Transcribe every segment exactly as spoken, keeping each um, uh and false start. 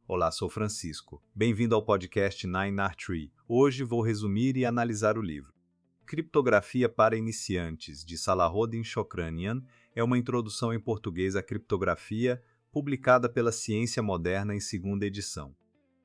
Olá, sou Francisco. Bem-vindo ao podcast Nine R Tree. Hoje vou resumir e analisar o livro. Criptografia para Iniciantes, de Salahodin Shokranian, é uma introdução em português à criptografia, publicada pela Ciência Moderna em segunda edição.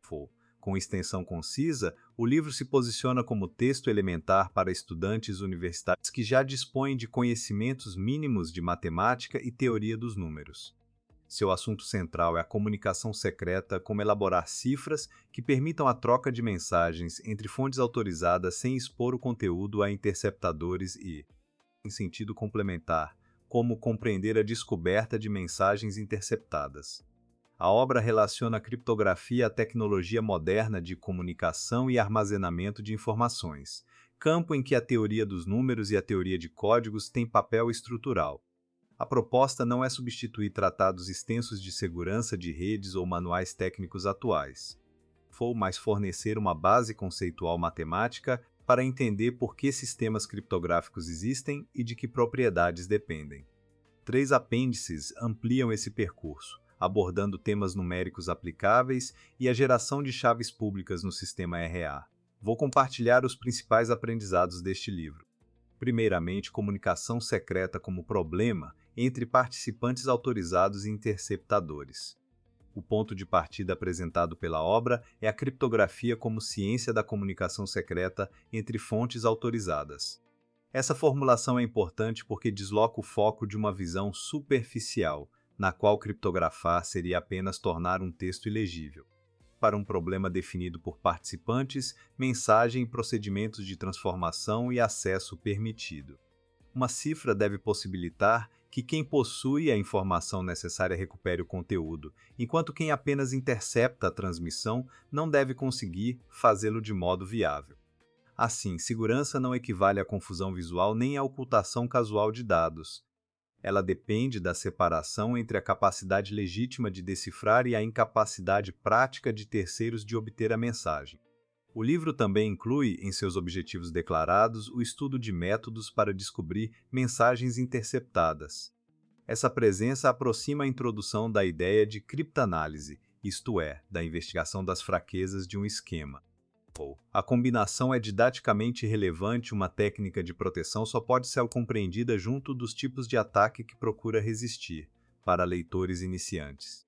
Com extensão concisa, o livro se posiciona como texto elementar para estudantes universitários que já dispõem de conhecimentos mínimos de matemática e teoria dos números. Seu assunto central é a comunicação secreta, como elaborar cifras que permitam a troca de mensagens entre fontes autorizadas sem expor o conteúdo a interceptadores e, em sentido complementar, como compreender a descoberta de mensagens interceptadas. A obra relaciona a criptografia à tecnologia moderna de comunicação e armazenamento de informações, campo em que a teoria dos números e a teoria de códigos têm papel estrutural. A proposta não é substituir tratados extensos de segurança de redes ou manuais técnicos atuais, mas fornecer uma base conceitual matemática para entender por que sistemas criptográficos existem e de que propriedades dependem. Três apêndices ampliam esse percurso, abordando temas numéricos aplicáveis e a geração de chaves públicas no sistema R A. Vou compartilhar os principais aprendizados deste livro. Primeiramente, comunicação secreta como problema entre participantes autorizados e interceptadores. O ponto de partida apresentado pela obra é a criptografia como ciência da comunicação secreta entre fontes autorizadas. Essa formulação é importante porque desloca o foco de uma visão superficial, na qual criptografar seria apenas tornar um texto ilegível, para um problema definido por participantes, mensagem e procedimentos de transformação e acesso permitido. Uma cifra deve possibilitar que quem possui a informação necessária recupere o conteúdo, enquanto quem apenas intercepta a transmissão não deve conseguir fazê-lo de modo viável. Assim, segurança não equivale à confusão visual nem à ocultação casual de dados. Ela depende da separação entre a capacidade legítima de decifrar e a incapacidade prática de terceiros de obter a mensagem. O livro também inclui, em seus objetivos declarados, o estudo de métodos para descobrir mensagens interceptadas. Essa presença aproxima a introdução da ideia de criptanálise, isto é, da investigação das fraquezas de um esquema. A combinação é didaticamente relevante. Uma técnica de proteção só pode ser compreendida junto dos tipos de ataque que procura resistir, para leitores iniciantes.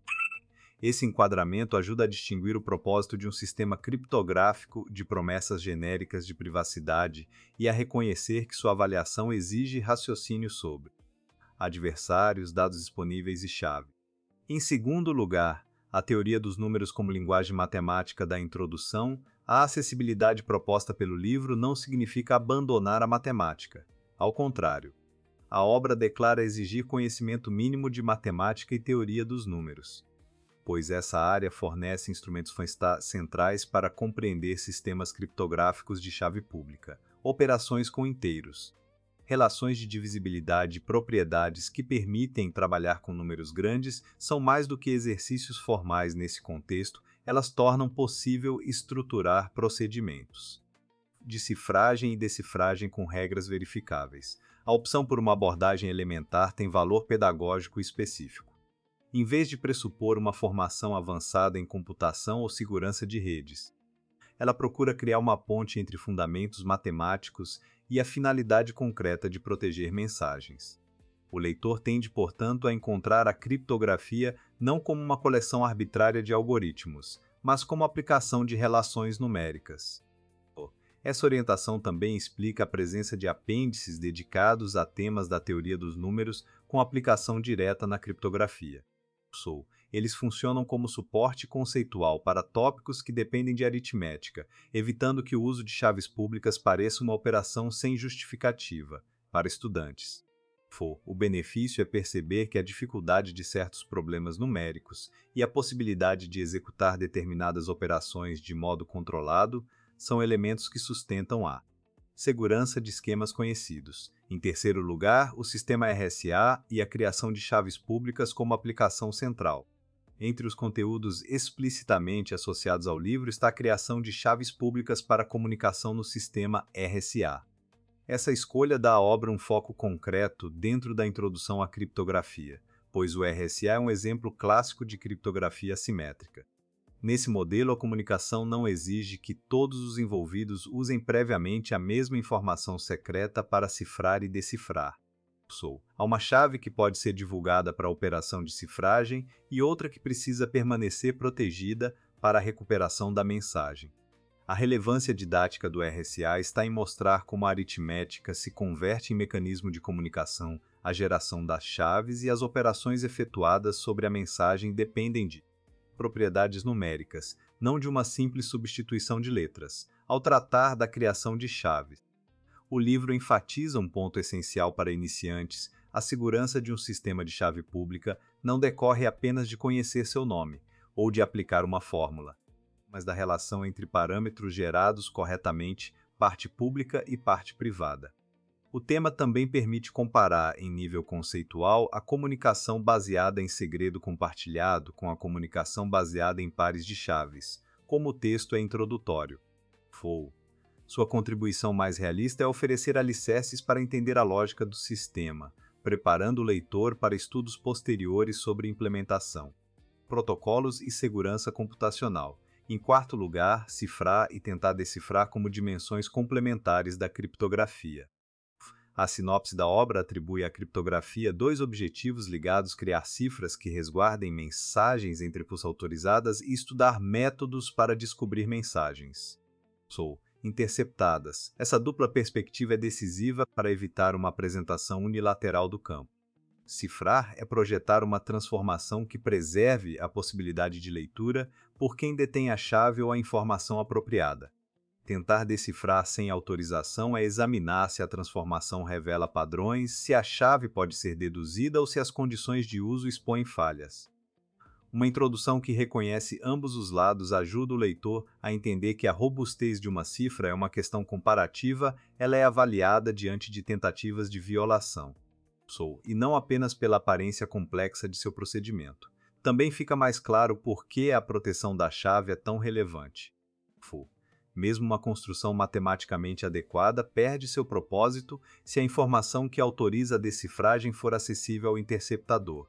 Esse enquadramento ajuda a distinguir o propósito de um sistema criptográfico de promessas genéricas de privacidade e a reconhecer que sua avaliação exige raciocínio sobre adversários, dados disponíveis e chave. Em segundo lugar, a teoria dos números como linguagem matemática da introdução. A acessibilidade proposta pelo livro não significa abandonar a matemática. Ao contrário, a obra declara exigir conhecimento mínimo de matemática e teoria dos números, pois essa área fornece instrumentos centrais para compreender sistemas criptográficos de chave pública, operações com inteiros, relações de divisibilidade e propriedades que permitem trabalhar com números grandes são mais do que exercícios formais nesse contexto. Elas tornam possível estruturar procedimentos de cifragem e decifragem com regras verificáveis. A opção por uma abordagem elementar tem valor pedagógico específico. Em vez de pressupor uma formação avançada em computação ou segurança de redes, ela procura criar uma ponte entre fundamentos matemáticos e a finalidade concreta de proteger mensagens. O leitor tende, portanto, a encontrar a criptografia não como uma coleção arbitrária de algoritmos, mas como aplicação de relações numéricas. Essa orientação também explica a presença de apêndices dedicados a temas da teoria dos números com aplicação direta na criptografia. Eles funcionam como suporte conceitual para tópicos que dependem de aritmética, evitando que o uso de chaves públicas pareça uma operação sem justificativa para estudantes. O benefício é perceber que a dificuldade de certos problemas numéricos e a possibilidade de executar determinadas operações de modo controlado são elementos que sustentam a segurança de esquemas conhecidos. Em terceiro lugar, o sistema R S A e a criação de chaves públicas como aplicação central. Entre os conteúdos explicitamente associados ao livro está a criação de chaves públicas para comunicação no sistema R S A. Essa escolha dá à obra um foco concreto dentro da introdução à criptografia, pois o R S A é um exemplo clássico de criptografia assimétrica. Nesse modelo, a comunicação não exige que todos os envolvidos usem previamente a mesma informação secreta para cifrar e decifrar. Há uma chave que pode ser divulgada para a operação de cifragem e outra que precisa permanecer protegida para a recuperação da mensagem. A relevância didática do R S A está em mostrar como a aritmética se converte em mecanismo de comunicação, a geração das chaves e as operações efetuadas sobre a mensagem dependem de propriedades numéricas, não de uma simples substituição de letras, ao tratar da criação de chaves. O livro enfatiza um ponto essencial para iniciantes: a segurança de um sistema de chave pública não decorre apenas de conhecer seu nome ou de aplicar uma fórmula, mas da relação entre parâmetros gerados corretamente, parte pública e parte privada. O tema também permite comparar, em nível conceitual, a comunicação baseada em segredo compartilhado com a comunicação baseada em pares de chaves, como o texto é introdutório. F O U. Sua contribuição mais realista é oferecer alicerces para entender a lógica do sistema, preparando o leitor para estudos posteriores sobre implementação, protocolos e segurança computacional. Em quarto lugar, cifrar e tentar decifrar como dimensões complementares da criptografia. A sinopse da obra atribui à criptografia dois objetivos ligados: criar cifras que resguardem mensagens entre fuças autorizadas e estudar métodos para descobrir mensagens Sou interceptadas. Essa dupla perspectiva é decisiva para evitar uma apresentação unilateral do campo. Cifrar é projetar uma transformação que preserve a possibilidade de leitura por quem detém a chave ou a informação apropriada. Tentar decifrar sem autorização é examinar se a transformação revela padrões, se a chave pode ser deduzida ou se as condições de uso expõem falhas. Uma introdução que reconhece ambos os lados ajuda o leitor a entender que a robustez de uma cifra é uma questão comparativa, ela é avaliada diante de tentativas de violação, Sou, e não apenas pela aparência complexa de seu procedimento. Também fica mais claro por que a proteção da chave é tão relevante. F U. Mesmo uma construção matematicamente adequada perde seu propósito se a informação que autoriza a decifragem for acessível ao interceptador.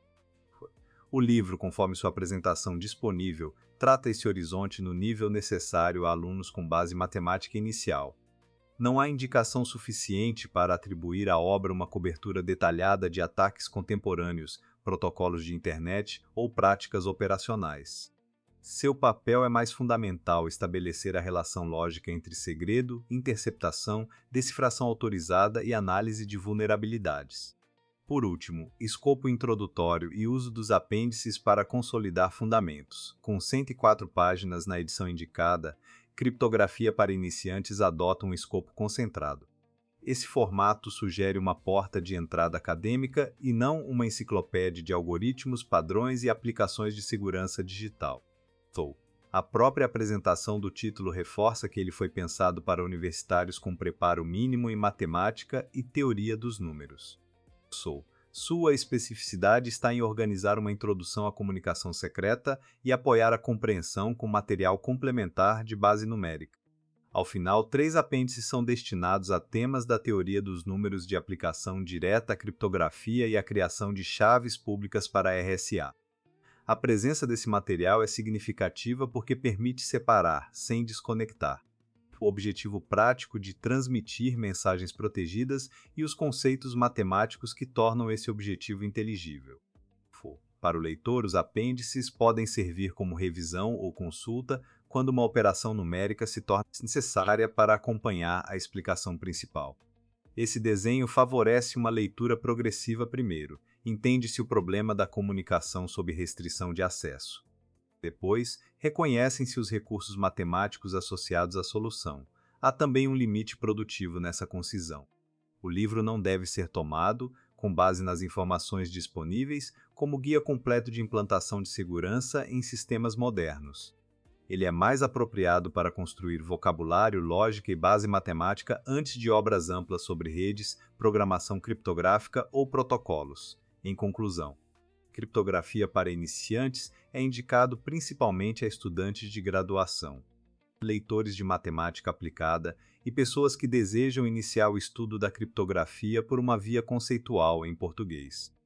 O livro, conforme sua apresentação disponível, trata esse horizonte no nível necessário a alunos com base matemática inicial. Não há indicação suficiente para atribuir à obra uma cobertura detalhada de ataques contemporâneos, protocolos de internet ou práticas operacionais. Seu papel é mais fundamental: estabelecer a relação lógica entre segredo, interceptação, decifração autorizada e análise de vulnerabilidades. Por último, escopo introdutório e uso dos apêndices para consolidar fundamentos. Com cento e quatro páginas na edição indicada, Criptografia para Iniciantes adota um escopo concentrado. Esse formato sugere uma porta de entrada acadêmica e não uma enciclopédia de algoritmos, padrões e aplicações de segurança digital. Sou. A própria apresentação do título reforça que ele foi pensado para universitários com preparo mínimo em matemática e teoria dos números. Sou. Sua especificidade está em organizar uma introdução à comunicação secreta e apoiar a compreensão com material complementar de base numérica. Ao final, três apêndices são destinados a temas da teoria dos números de aplicação direta à criptografia e à criação de chaves públicas para R S A. A presença desse material é significativa porque permite separar, sem desconectar, o objetivo prático de transmitir mensagens protegidas e os conceitos matemáticos que tornam esse objetivo inteligível. Para o leitor, os apêndices podem servir como revisão ou consulta quando uma operação numérica se torna necessária para acompanhar a explicação principal. Esse desenho favorece uma leitura progressiva primeiro. Entende-se o problema da comunicação sob restrição de acesso. Depois, reconhecem-se os recursos matemáticos associados à solução. Há também um limite produtivo nessa concisão. O livro não deve ser tomado, com base nas informações disponíveis, como guia completo de implantação de segurança em sistemas modernos. Ele é mais apropriado para construir vocabulário, lógica e base matemática antes de obras amplas sobre redes, programação criptográfica ou protocolos. Em conclusão, Criptografia para Iniciantes é indicado principalmente a estudantes de graduação, leitores de matemática aplicada e pessoas que desejam iniciar o estudo da criptografia por uma via conceitual em português.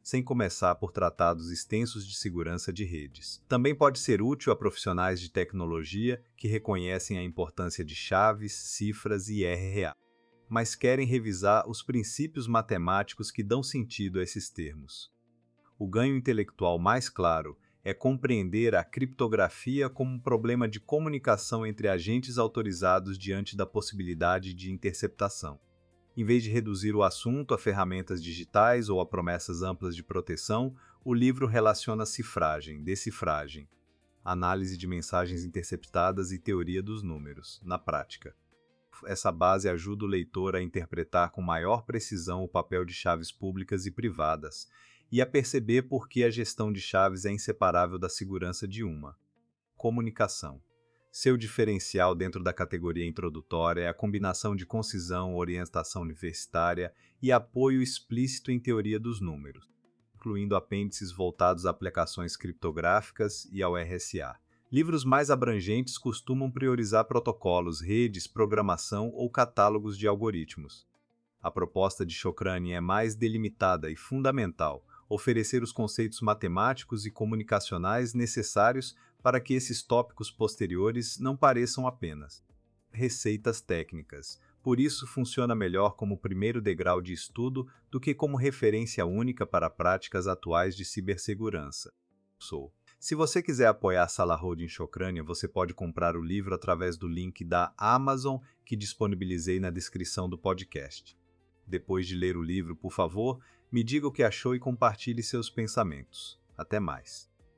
sem começar por tratados extensos de segurança de redes. Também pode ser útil a profissionais de tecnologia que reconhecem a importância de chaves, cifras e R R A, mas querem revisar os princípios matemáticos que dão sentido a esses termos. O ganho intelectual mais claro é compreender a criptografia como um problema de comunicação entre agentes autorizados diante da possibilidade de interceptação. Em vez de reduzir o assunto a ferramentas digitais ou a promessas amplas de proteção, o livro relaciona cifragem, decifragem, análise de mensagens interceptadas e teoria dos números, na prática. Essa base ajuda o leitor a interpretar com maior precisão o papel de chaves públicas e privadas, e a perceber por que a gestão de chaves é inseparável da segurança de uma. Comunicação. Seu diferencial dentro da categoria introdutória é a combinação de concisão, orientação universitária e apoio explícito em teoria dos números, incluindo apêndices voltados a aplicações criptográficas e ao R S A. Livros mais abrangentes costumam priorizar protocolos, redes, programação ou catálogos de algoritmos. A proposta de Shokrani é mais delimitada e fundamental, oferecer os conceitos matemáticos e comunicacionais necessários para que esses tópicos posteriores não pareçam apenas receitas técnicas. Por isso, funciona melhor como primeiro degrau de estudo do que como referência única para práticas atuais de cibersegurança. Sou. Se você quiser apoiar Salahuddin Shokrani, você pode comprar o livro através do link da Amazon que disponibilizei na descrição do podcast. Depois de ler o livro, por favor, me diga o que achou e compartilhe seus pensamentos. Até mais.